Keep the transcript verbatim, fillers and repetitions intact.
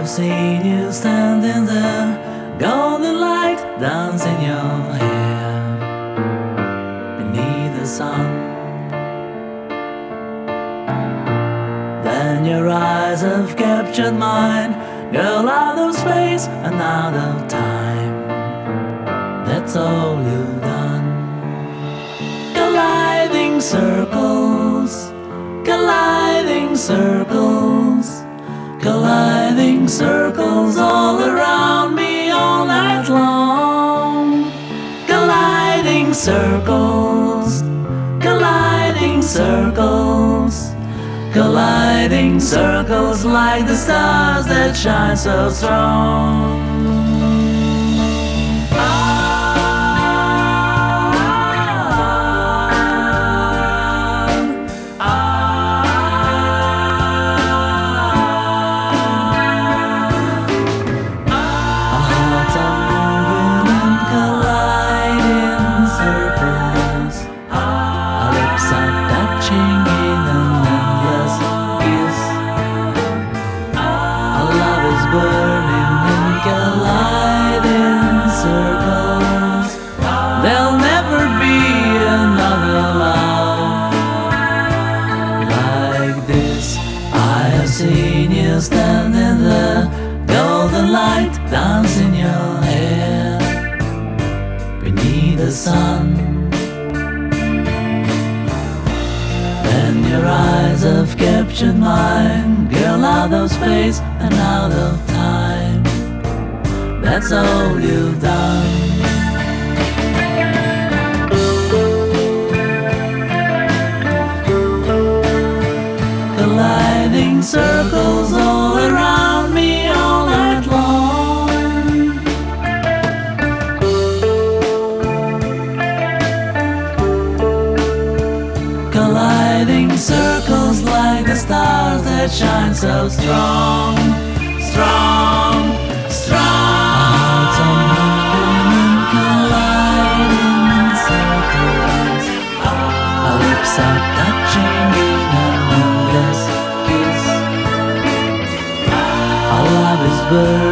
have seen you standing there, golden light dancing your hair beneath the sun. Then your eyes have captured mine, girl, out of space and out of time. That's all you've done. Colliding circles, colliding circles, colliding circles all around me all night long. Colliding circles, colliding circles, colliding circles like the stars that shine so strong. Burning in colliding circles, there'll never be another love like this. I have seen you standing there, golden light dancing your hair beneath the sun. Then your eyes have captured mine, girl, out of space and out of time. That's all you've done. Colliding circles all around me all night long. Colliding circles like the stars that shine so strong, strong, strong. Hearts are moving in colliding circles. Our lips are touching in an endless kiss. Our love is burning.